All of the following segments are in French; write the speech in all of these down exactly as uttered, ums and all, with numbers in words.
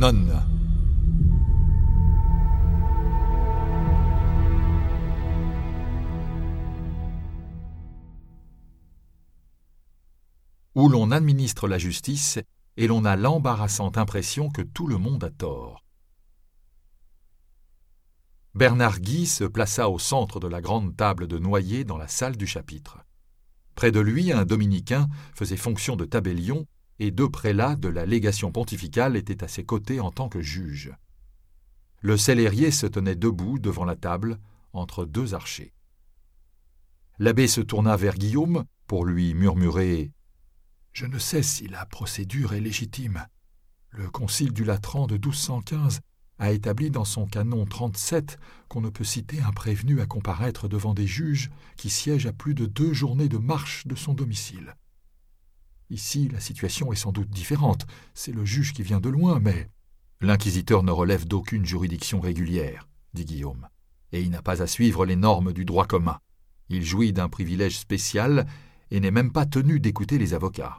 nonne. Où l'on administre la justice et l'on a l'embarrassante impression que tout le monde a tort. Bernard Guy se plaça au centre de la grande table de noyer dans la salle du chapitre. Près de lui, un dominicain faisait fonction de tabellion et deux prélats de la légation pontificale étaient à ses côtés en tant que juges. Le cellérier se tenait debout devant la table, entre deux archers. L'abbé se tourna vers Guillaume pour lui murmurer « Je ne sais si la procédure est légitime. Le concile du Latran de douze cent quinze a établi dans son canon trente-sept qu'on ne peut citer un prévenu à comparaître devant des juges qui siègent à plus de deux journées de marche de son domicile. Ici, la situation est sans doute différente. C'est le juge qui vient de loin, mais l'inquisiteur ne relève d'aucune juridiction régulière, dit Guillaume, et il n'a pas à suivre les normes du droit commun. Il jouit d'un privilège spécial et n'est même pas tenu d'écouter les avocats.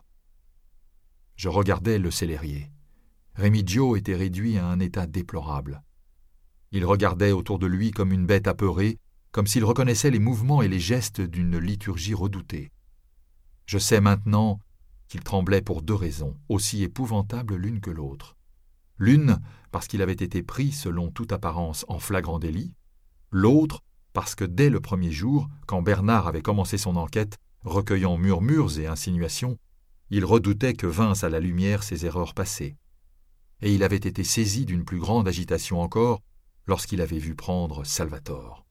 Je regardais le cellérier. Remigio était réduit à un état déplorable. Il regardait autour de lui comme une bête apeurée, comme s'il reconnaissait les mouvements et les gestes d'une liturgie redoutée. Je sais maintenant qu'il tremblait pour deux raisons, aussi épouvantables l'une que l'autre. L'une, parce qu'il avait été pris, selon toute apparence, en flagrant délit. L'autre, parce que dès le premier jour, quand Bernard avait commencé son enquête, recueillant murmures et insinuations, il redoutait que vinssent à la lumière ses erreurs passées. Et il avait été saisi d'une plus grande agitation encore lorsqu'il avait vu prendre Salvatore.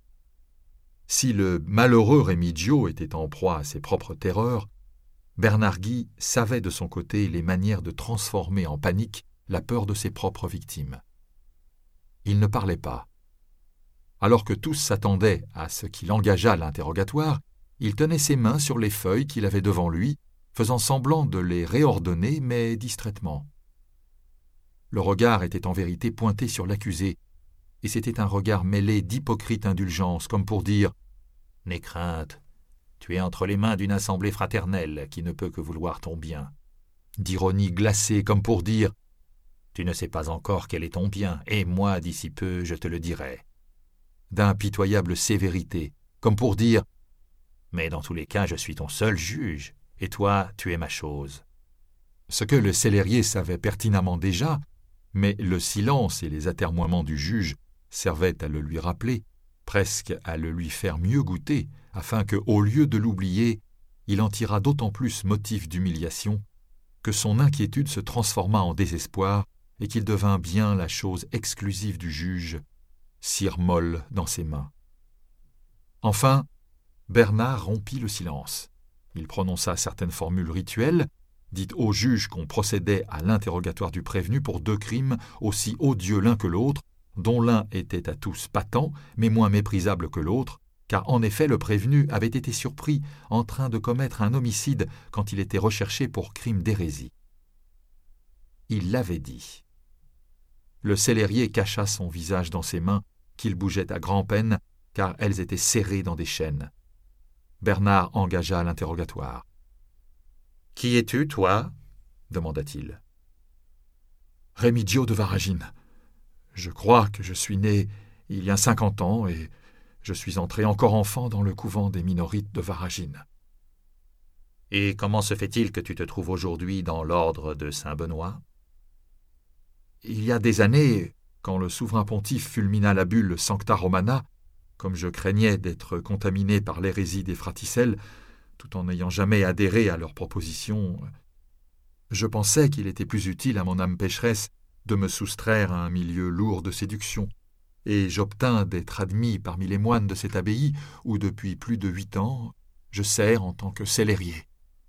Si le malheureux Remigio était en proie à ses propres terreurs, Bernard Guy savait de son côté les manières de transformer en panique la peur de ses propres victimes. Il ne parlait pas. Alors que tous s'attendaient à ce qu'il engageât l'interrogatoire, il tenait ses mains sur les feuilles qu'il avait devant lui, faisant semblant de les réordonner, mais distraitement. Le regard était en vérité pointé sur l'accusé, et c'était un regard mêlé d'hypocrite indulgence, comme pour dire « N'aie crainte, tu es entre les mains d'une assemblée fraternelle qui ne peut que vouloir ton bien. » D'ironie glacée, comme pour dire « Tu ne sais pas encore quel est ton bien, et moi, d'ici peu, je te le dirai. » D'impitoyable sévérité, comme pour dire « Mais dans tous les cas, je suis ton seul juge, et toi, tu es ma chose. » Ce que le cellérier savait pertinemment déjà, mais le silence et les atermoiements du juge servaient à le lui rappeler, presque à le lui faire mieux goûter, afin que, au lieu de l'oublier, il en tirât d'autant plus motif d'humiliation que son inquiétude se transforma en désespoir et qu'il devint bien la chose exclusive du juge, cire molle dans ses mains. Enfin, Bernard rompit le silence. Il prononça certaines formules rituelles, dit au juge qu'on procédait à l'interrogatoire du prévenu pour deux crimes aussi odieux l'un que l'autre, dont l'un était à tous patent, mais moins méprisable que l'autre, car en effet le prévenu avait été surpris en train de commettre un homicide quand il était recherché pour crime d'hérésie. Il l'avait dit. Le cellérier cacha son visage dans ses mains, qu'il bougeait à grand-peine, car elles étaient serrées dans des chaînes. Bernard engagea l'interrogatoire. « Qui es-tu, toi » demanda-t-il. « Remigio de Varagine. Je crois que je suis né il y a cinquante ans et je suis entré encore enfant dans le couvent des minorites de Varagine. »« Et comment se fait-il que tu te trouves aujourd'hui dans l'ordre de Saint-Benoît ?»« Il y a des années, quand le souverain pontife fulmina la bulle Sancta Romana, comme je craignais d'être contaminé par l'hérésie des fraticelles, tout en n'ayant jamais adhéré à leurs propositions, je pensais qu'il était plus utile à mon âme pécheresse de me soustraire à un milieu lourd de séduction, et j'obtins d'être admis parmi les moines de cette abbaye où, depuis plus de huit ans, je sers en tant que cellérier. »«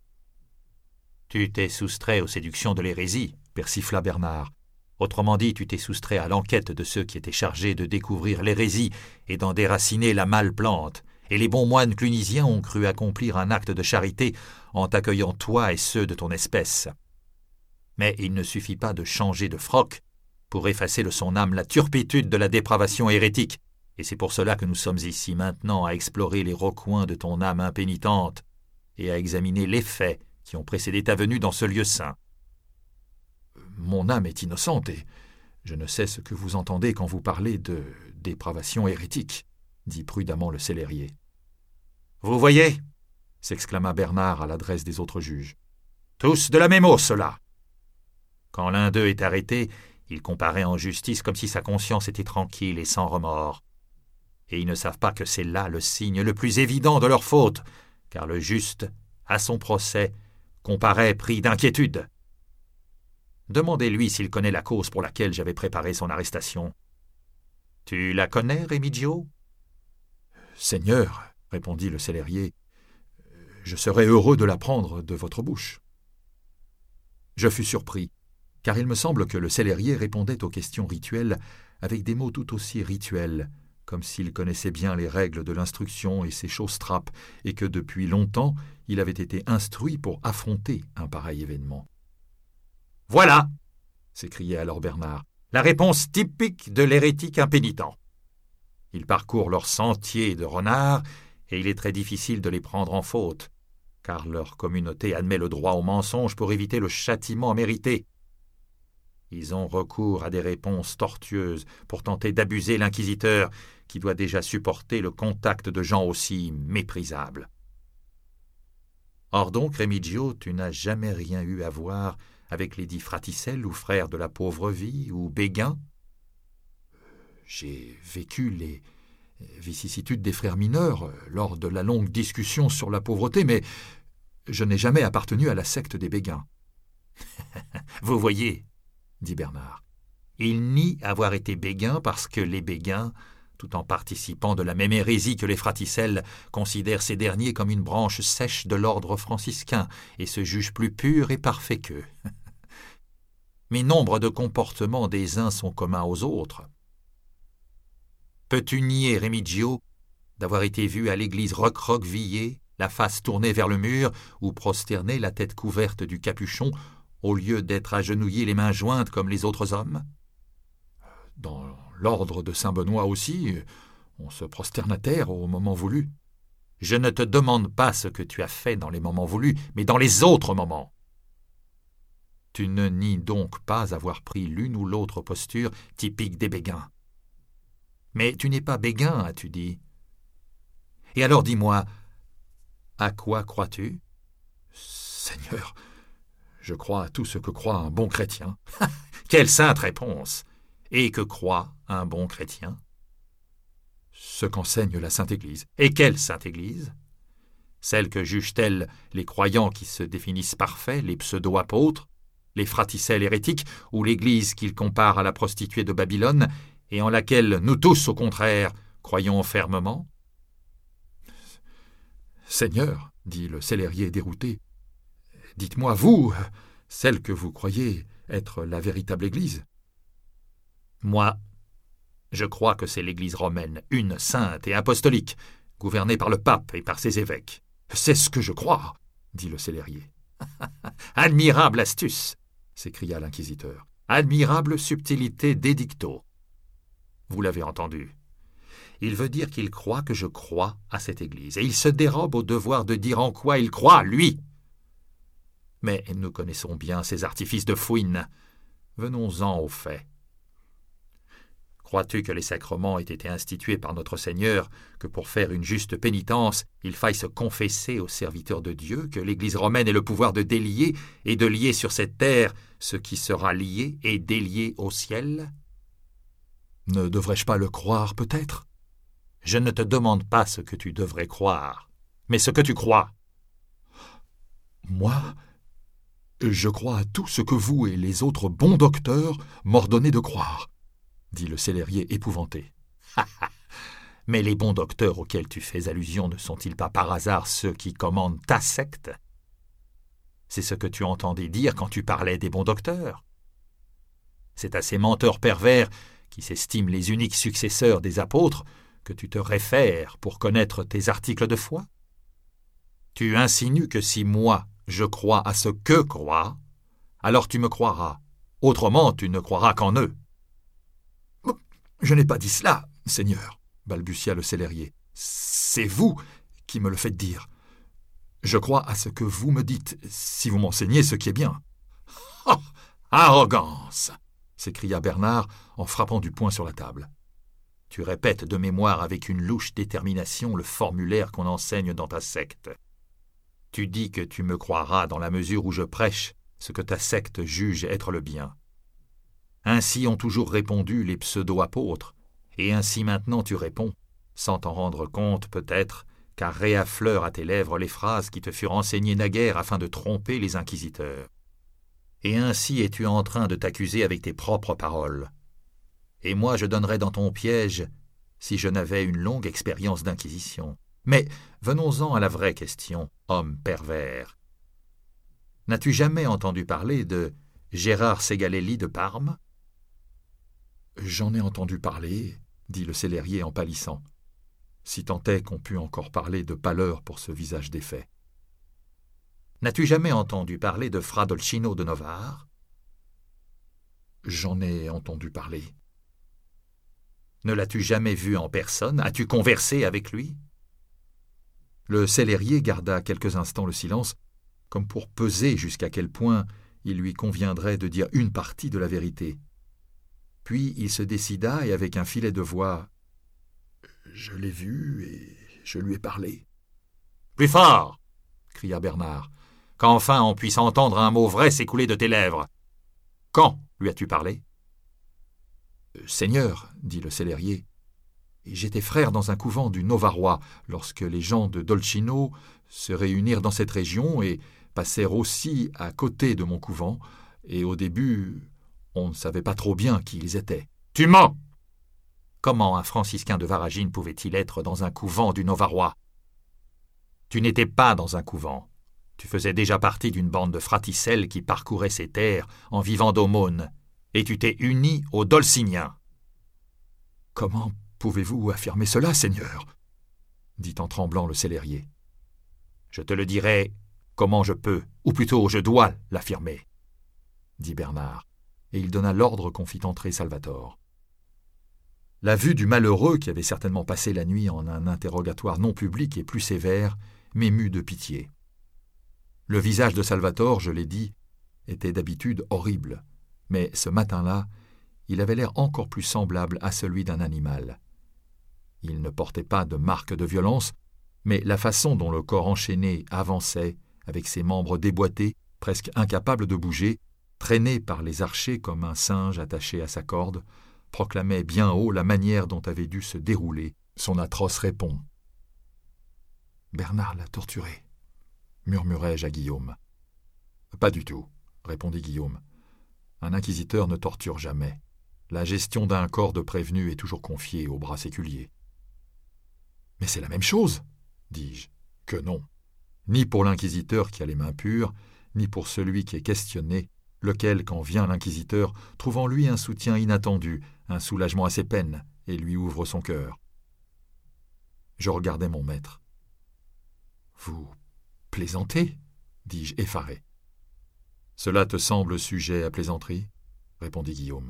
Tu t'es soustrait aux séductions de l'hérésie, » persifla Bernard. « Autrement dit, tu t'es soustrait à l'enquête de ceux qui étaient chargés de découvrir l'hérésie et d'en déraciner la mâle plante, et les bons moines clunisiens ont cru accomplir un acte de charité en t'accueillant toi et ceux de ton espèce. Mais il ne suffit pas de changer de froc pour effacer de son âme la turpitude de la dépravation hérétique, et c'est pour cela que nous sommes ici maintenant à explorer les recoins de ton âme impénitente et à examiner les faits qui ont précédé ta venue dans ce lieu saint. »« mon âme est innocente et je ne sais ce que vous entendez quand vous parlez de dépravation hérétique, dit prudemment le célérier. Vous voyez, s'exclama Bernard à l'adresse des autres juges. Tous de la même eau, ceux-là. Quand l'un d'eux est arrêté, il comparaît en justice comme si sa conscience était tranquille et sans remords. Et ils ne savent pas que c'est là le signe le plus évident de leur faute, car le juste, à son procès, comparaît pris d'inquiétude. Demandez-lui s'il connaît la cause pour laquelle j'avais préparé son arrestation. Tu la connais, Remigio? Seigneur, répondit le célérier, je serais heureux de l'apprendre de votre bouche. Je fus surpris, car il me semble que le célérier répondait aux questions rituelles avec des mots tout aussi rituels, comme s'il connaissait bien les règles de l'instruction et ses choses-trappes, et que depuis longtemps il avait été instruit pour affronter un pareil événement. « Voilà !» s'écriait alors Bernard, « la réponse typique de l'hérétique impénitent. Ils parcourent leur sentier de renard, et il est très difficile de les prendre en faute, car leur communauté admet le droit au mensonge pour éviter le châtiment mérité. Ils ont recours à des réponses tortueuses pour tenter d'abuser l'inquisiteur, qui doit déjà supporter le contact de gens aussi méprisables. Or donc, Remigio, tu n'as jamais rien eu à voir avec les dits Fraticelle ou frères de la pauvre vie ou Béguin? J'ai vécu les vicissitudes des frères mineurs lors de la longue discussion sur la pauvreté, mais je n'ai jamais appartenu à la secte des Béguins. Vous voyez, dit Bernard, il nie avoir été Béguin parce que les Béguins, tout en participant de la même hérésie que les Fraticelles, considèrent ces derniers comme une branche sèche de l'ordre franciscain et se jugent plus purs et parfaits qu'eux. Mais nombre de comportements des uns sont communs aux autres. Peux-tu nier, Remigio, d'avoir été vu à l'église recroquevillé, la face tournée vers le mur, ou prosterné, la tête couverte du capuchon, au lieu d'être agenouillé les mains jointes comme les autres hommes? Dans l'ordre de Saint-Benoît aussi, on se prosterne à terre au moment voulu. Je ne te demande pas ce que tu as fait dans les moments voulus, mais dans les autres moments. Tu ne nies donc pas avoir pris l'une ou l'autre posture typique des Béguins. Mais tu n'es pas Béguin, as-tu dit? Et alors dis-moi, à quoi crois-tu? Seigneur, je crois à tout ce que croit un bon chrétien. Quelle sainte réponse! Et que croit un bon chrétien? Ce qu'enseigne la Sainte Église. Et quelle Sainte Église? Celle que jugent-elles les croyants qui se définissent parfaits, les pseudo-apôtres, les fraticelles hérétiques, ou l'Église qu'ils comparent à la prostituée de Babylone, et en laquelle nous tous, au contraire, croyons fermement? Seigneur, dit le célérier dérouté, dites-moi, vous, celle que vous croyez être la véritable Église. Moi, je crois que c'est l'Église romaine, une sainte et apostolique, gouvernée par le pape et par ses évêques. C'est ce que je crois, dit le célérier. Admirable astuce, s'écria l'inquisiteur. Admirable subtilité d'édicto. Vous l'avez entendu. Il veut dire qu'il croit que je crois à cette Église, et il se dérobe au devoir de dire en quoi il croit, lui. Mais nous connaissons bien ces artifices de fouine. Venons-en aux faits. Crois-tu que les sacrements aient été institués par notre Seigneur, que pour faire une juste pénitence, il faille se confesser aux serviteurs de Dieu, que l'Église romaine ait le pouvoir de délier et de lier sur cette terre ce qui sera lié et délié au ciel? Ne devrais-je pas le croire, peut-être? Je ne te demande pas ce que tu devrais croire, mais ce que tu crois. Moi, je crois à tout ce que vous et les autres bons docteurs m'ordonnez de croire, dit le célérier épouvanté. Mais les bons docteurs auxquels tu fais allusion ne sont-ils pas par hasard ceux qui commandent ta secte? C'est ce que tu entendais dire quand tu parlais des bons docteurs. C'est à ces menteurs pervers qui s'estiment les uniques successeurs des apôtres que tu te réfères pour connaître tes articles de foi? Tu insinues que si moi je crois à ce qu'eux croient, alors tu me croiras. Autrement, tu ne croiras qu'en eux. Je n'ai pas dit cela, Seigneur, balbutia le célérier. C'est vous qui me le faites dire. Je crois à ce que vous me dites, si vous m'enseignez ce qui est bien. Oh, Arrogance ! S'écria Bernard en frappant du poing sur la table. Tu répètes de mémoire avec une louche détermination le formulaire qu'on enseigne dans ta secte. Tu dis que tu me croiras dans la mesure où je prêche ce que ta secte juge être le bien. Ainsi ont toujours répondu les pseudo-apôtres, et ainsi maintenant tu réponds, sans t'en rendre compte peut-être, car réaffleurent à tes lèvres les phrases qui te furent enseignées naguère afin de tromper les inquisiteurs. Et ainsi es-tu en train de t'accuser avec tes propres paroles. Et moi je donnerais dans ton piège si je n'avais une longue expérience d'inquisition. Mais venons-en à la vraie question, homme pervers. N'as-tu jamais entendu parler de Gérard Segalelli de Parme ? J'en ai entendu parler, dit le célérier en pâlissant, si tant est qu'on pût encore parler de pâleur pour ce visage défait. N'as-tu jamais entendu parler de Fra Dolcino de Novare ? J'en ai entendu parler. Ne l'as-tu jamais vu en personne ? As-tu conversé avec lui ? Le célérier garda quelques instants le silence, comme pour peser jusqu'à quel point il lui conviendrait de dire une partie de la vérité. Puis il se décida et avec un filet de voix « Je l'ai vu et je lui ai parlé. »« Plus fort !» cria Bernard, « qu'enfin on puisse entendre un mot vrai s'écouler de tes lèvres. Quand lui as-tu parlé ?»« Seigneur, dit le célérier, j'étais frère dans un couvent du Novarois lorsque les gens de Dolcino se réunirent dans cette région et passèrent aussi à côté de mon couvent, et au début, on ne savait pas trop bien qui ils étaient. »« Tu mens ! Comment un franciscain de Varagine pouvait-il être dans un couvent du Novarois ? Tu n'étais pas dans un couvent. Tu faisais déjà partie d'une bande de fraticelles qui parcouraient ces terres en vivant d'aumônes, et tu t'es uni aux Dolciniens. »« Comment pouvez-vous affirmer cela, Seigneur ?» dit en tremblant le célérier. « Je te le dirai comment je peux, ou plutôt je dois l'affirmer, » dit Bernard, et il donna l'ordre qu'on fît entrer Salvator. La vue du malheureux, qui avait certainement passé la nuit en un interrogatoire non public et plus sévère, m'émut de pitié. Le visage de Salvator, je l'ai dit, était d'habitude horrible, mais ce matin-là, il avait l'air encore plus semblable à celui d'un animal. Il ne portait pas de marque de violence, mais la façon dont le corps enchaîné avançait, avec ses membres déboîtés, presque incapables de bouger, traîné par les archers comme un singe attaché à sa corde, proclamait bien haut la manière dont avait dû se dérouler son atroce répon. « Bernard l'a torturé, » murmurai-je à Guillaume. « Pas du tout, » répondit Guillaume. « Un inquisiteur ne torture jamais. La gestion d'un corps de prévenu est toujours confiée au bras séculier. »« Mais c'est la même chose, » dis-je. « Que non. Ni pour l'inquisiteur qui a les mains pures, ni pour celui qui est questionné, lequel, quand vient l'inquisiteur, trouve en lui un soutien inattendu, un soulagement à ses peines, et lui ouvre son cœur. » Je regardai mon maître. « Vous plaisantez ?» dis-je effaré. « Cela te semble sujet à plaisanterie ?» répondit Guillaume.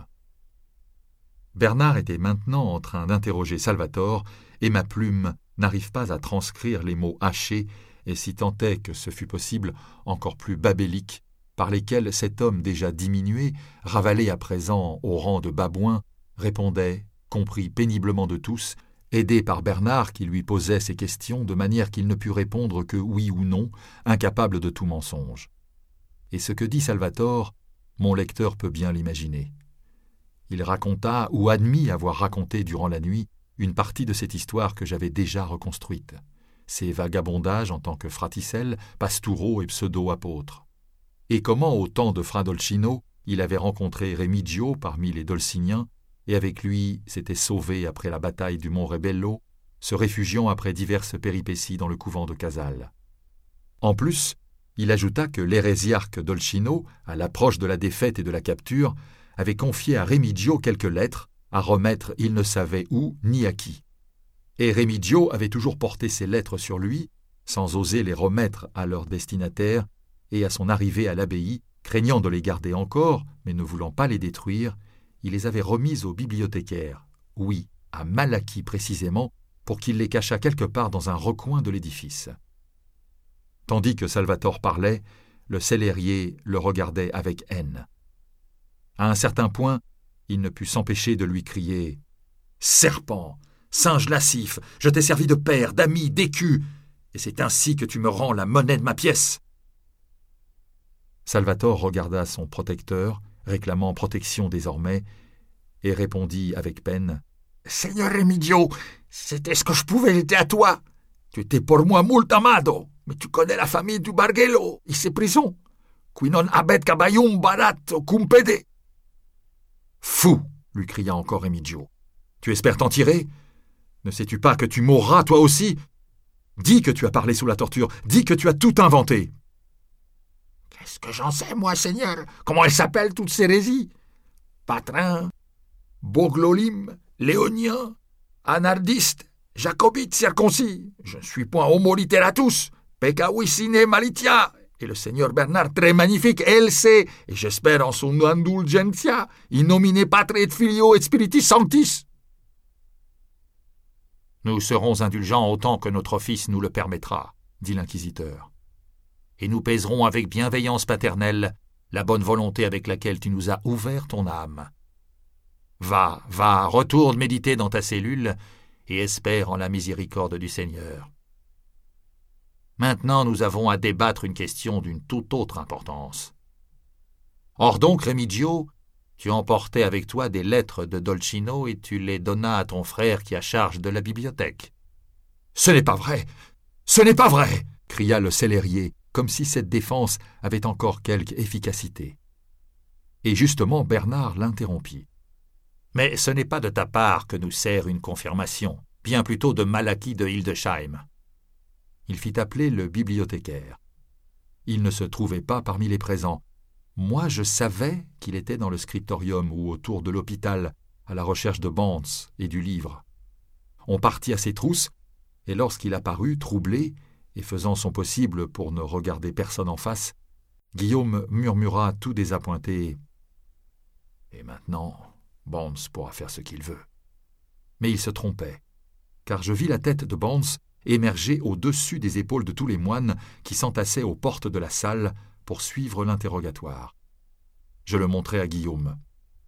Bernard était maintenant en train d'interroger Salvator, et ma plume n'arrive pas à transcrire les mots hachés, et si tant est que ce fût possible, encore plus babéliques, par lesquels cet homme déjà diminué, ravalé à présent au rang de babouin, répondait, compris péniblement de tous, aidé par Bernard qui lui posait ces questions de manière qu'il ne put répondre que oui ou non, incapable de tout mensonge. Et ce que dit Salvator, mon lecteur peut bien l'imaginer. Il raconta ou admit avoir raconté durant la nuit une partie de cette histoire que j'avais déjà reconstruite, ses vagabondages en tant que fraticelle, pastouraux et pseudo-apôtres. Et comment, au temps de Fra Dolcino, il avait rencontré Remigio parmi les Dolciniens, et avec lui s'était sauvé après la bataille du Mont Rebello, se réfugiant après diverses péripéties dans le couvent de Casale. En plus, il ajouta que l'hérésiarque Dolcino, à l'approche de la défaite et de la capture, avait confié à Remigio quelques lettres, à remettre il ne savait où ni à qui. Et Remigio avait toujours porté ces lettres sur lui, sans oser les remettre à leur destinataire, et à son arrivée à l'abbaye, craignant de les garder encore, mais ne voulant pas les détruire, il les avait remises au bibliothécaire, oui, à Malachi précisément, pour qu'il les cachât quelque part dans un recoin de l'édifice. Tandis que Salvator parlait, le célérier le regardait avec haine. À un certain point, il ne put s'empêcher de lui crier « Serpent, singe lascif, je t'ai servi de père, d'ami, d'écu, et c'est ainsi que tu me rends la monnaie de ma pièce !» Salvatore regarda son protecteur, réclamant protection désormais, et répondit avec peine « Seigneur Remidio, c'était ce que je pouvais, j'étais à toi. Tu étais pour moi molt amado, mais tu connais la famille du Bargello et ses prisons. Qui non habet caballum barato cum pede. » « Fou !» lui cria encore Remidio. « Tu espères t'en tirer ? Ne sais-tu pas que tu mourras toi aussi ? Dis que tu as parlé sous la torture, dis que tu as tout inventé. »« Qu'est-ce que j'en sais, moi, Seigneur ? Comment elles s'appellent, toutes ces hérésies ? Patrin, Boglolim, Léonien, Anardiste, Jacobite circoncis. Je ne suis point homo literatus, peccavissime malitia. Et le Seigneur Bernard, très magnifique, elle sait, et j'espère en son indulgentia, in nomine Patri et Filio et Spiritus Sanctis. » « Nous serons indulgents autant que notre office nous le permettra, » dit l'inquisiteur. « Et nous pèserons avec bienveillance paternelle la bonne volonté avec laquelle tu nous as ouvert ton âme. Va, va, retourne méditer dans ta cellule et espère en la miséricorde du Seigneur. Maintenant, nous avons à débattre une question d'une toute autre importance. Or donc, Remidio, tu emportais avec toi des lettres de Dolcino et tu les donnas à ton frère qui a charge de la bibliothèque. »« Ce n'est pas vrai ! Ce n'est pas vrai !» cria le cellérier, comme si cette défense avait encore quelque efficacité. Et justement, Bernard l'interrompit. « Mais ce n'est pas de ta part que nous sert une confirmation, bien plutôt de Malachie de Hildesheim. » Il fit appeler le bibliothécaire. Il ne se trouvait pas parmi les présents. Moi, je savais qu'il était dans le scriptorium ou autour de l'hôpital, à la recherche de Banz et du livre. On partit à ses trousses, et lorsqu'il apparut, troublé, et faisant son possible pour ne regarder personne en face, Guillaume murmura tout désappointé « Et maintenant, Banz pourra faire ce qu'il veut. » Mais il se trompait, car je vis la tête de Banz émerger au-dessus des épaules de tous les moines qui s'entassaient aux portes de la salle pour suivre l'interrogatoire. Je le montrai à Guillaume.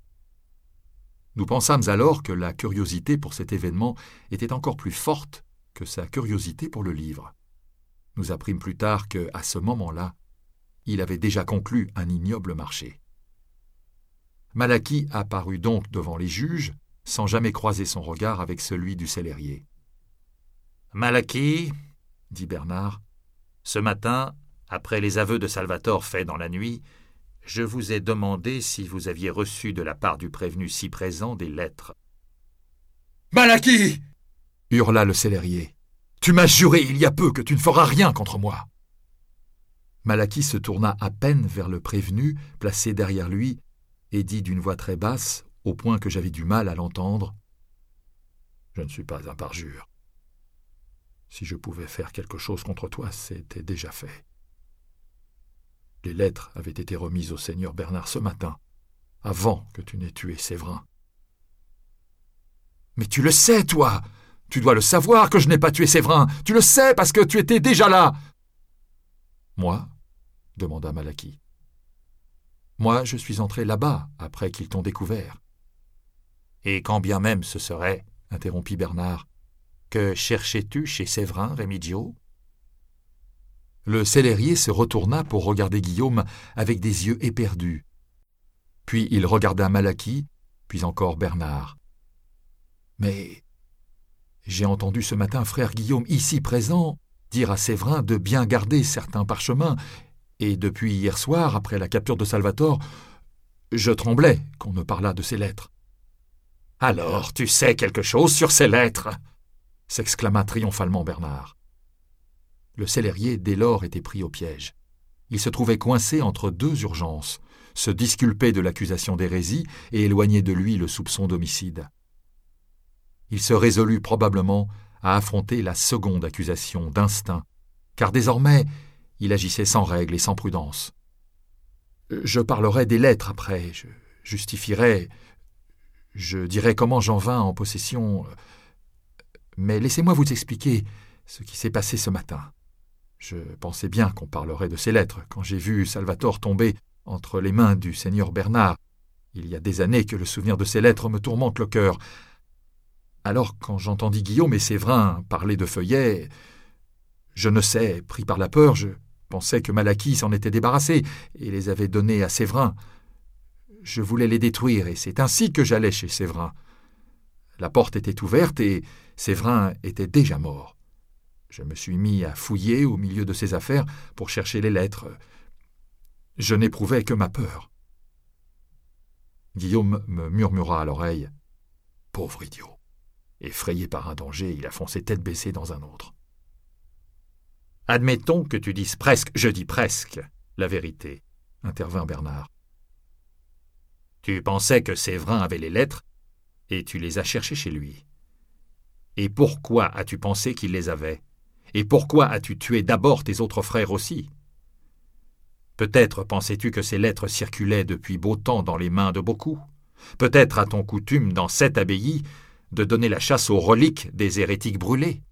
Nous pensâmes alors que la curiosité pour cet événement était encore plus forte que sa curiosité pour le livre. Nous apprîmes plus tard que, à ce moment-là, il avait déjà conclu un ignoble marché. Malachie apparut donc devant les juges, sans jamais croiser son regard avec celui du cellérier. « Malachie, » dit Bernard, « ce matin, après les aveux de Salvatore faits dans la nuit, je vous ai demandé si vous aviez reçu de la part du prévenu si présent des lettres. »« Malachie !» hurla le cellérier. « Tu m'as juré il y a peu que tu ne feras rien contre moi. » Malachie se tourna à peine vers le prévenu, placé derrière lui, et dit d'une voix très basse, au point que j'avais du mal à l'entendre, « Je ne suis pas un parjure. Si je pouvais faire quelque chose contre toi, c'était déjà fait. Les lettres avaient été remises au seigneur Bernard ce matin, avant que tu n'aies tué Séverin. »« Mais tu le sais, toi ! Tu dois le savoir que je n'ai pas tué Séverin. Tu le sais parce que tu étais déjà là. »« Moi ?» demanda Malachie. « Moi, je suis entré là-bas après qu'ils t'ont découvert. »« Et quand bien même ce serait, interrompit Bernard, que cherchais-tu chez Séverin, Remidio ?» Le cellérier se retourna pour regarder Guillaume avec des yeux éperdus. Puis il regarda Malachie, puis encore Bernard. « Mais j'ai entendu ce matin frère Guillaume, ici présent, dire à Séverin de bien garder certains parchemins, et depuis hier soir, après la capture de Salvatore, je tremblais qu'on ne parlât de ces lettres. »« Alors, tu sais quelque chose sur ces lettres ?» s'exclama triomphalement Bernard. Le cellérier, dès lors, était pris au piège. Il se trouvait coincé entre deux urgences, se disculper de l'accusation d'hérésie et éloigner de lui le soupçon d'homicide. Il se résolut probablement à affronter la seconde accusation d'instinct, car désormais, il agissait sans règle et sans prudence. Je parlerai des lettres après, je justifierai, je dirai comment j'en vins en possession, mais laissez-moi vous expliquer ce qui s'est passé ce matin. Je pensais bien qu'on parlerait de ces lettres quand j'ai vu Salvatore tomber entre les mains du seigneur Bernard, Il y a des années que le souvenir de ces lettres me tourmente le cœur. Alors, quand j'entendis Guillaume et Séverin parler de feuillets, je ne sais, pris par la peur, je pensais que Malaquis s'en était débarrassé et les avait donnés à Séverin. Je voulais les détruire, et c'est ainsi que j'allais chez Séverin. La porte était ouverte et Séverin était déjà mort. Je me suis mis à fouiller au milieu de ses affaires pour chercher les lettres. Je n'éprouvais que ma peur. Guillaume me murmura à l'oreille « Pauvre idiot !» Effrayé par un danger, il a foncé tête baissée dans un autre. « Admettons que tu dises presque, je dis presque, la vérité, » intervint Bernard. « Tu pensais que Séverin avait les lettres et tu les as cherchées chez lui. Et pourquoi as-tu pensé qu'il les avait? Et pourquoi as-tu tué d'abord tes autres frères aussi? Peut-être pensais-tu que ces lettres circulaient depuis beau temps dans les mains de beaucoup. Peut-être a-t-on coutume dans cette abbaye de donner la chasse aux reliques des hérétiques brûlés.